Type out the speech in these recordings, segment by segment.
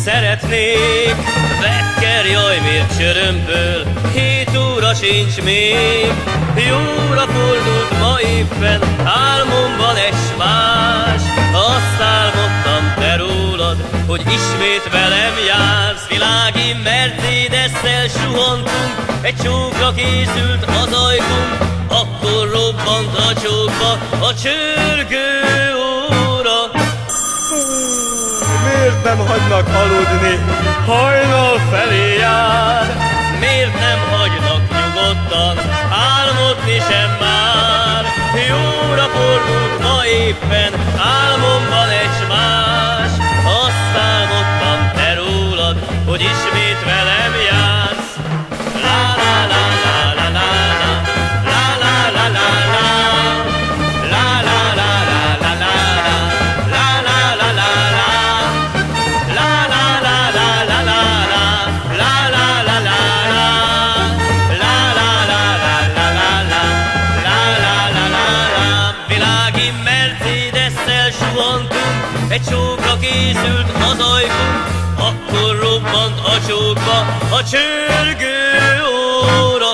szeretnék. Vekker, jaj, miért csörömpöl, 7 óra sincs még. Jóra fordult ma éppen, álmomban egy más. Azt álmodtam te rólad, hogy ismét velem jársz. Világi Mercedes-szel suhantunk, egy csókra készült az ajtunk. Akkor robbant a csókba a csörgő óra. Miért nem hagynak aludni? Hajnal felé jár. Miért nem hagynak nyugodtan álmodni sem már? Jóra fordult ma éppen, álmomban egy más. Azt álmodtam te rólad, hogy ismét velem jársz. La la la la la la la la la la la la. La la la la la la la la la la la. La la la la la la la la la la la. La la la la la la la la la la la la. Világi Mercedes-szel suhantunk, egy csókra készült az ajtunk. Akkor robbant a csókba a csörgő óra.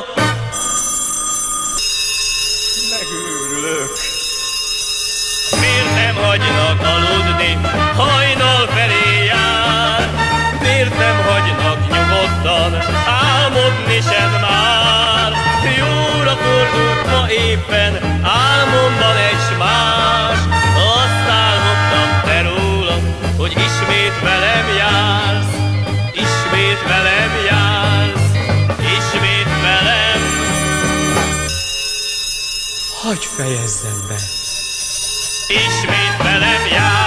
Megőrülök. Miért nem hagynak aludni, hajnal felé jár? Miért nem hagynak nyugodtan álmodni sem már? Jóra fordult ma éppen, álmomban egy más. Azt álmodtam te rólad, hogy ismét velem jársz. Ismét velem jársz. Ismét velem. Hagyj fejezzem be. Ismét velem jársz.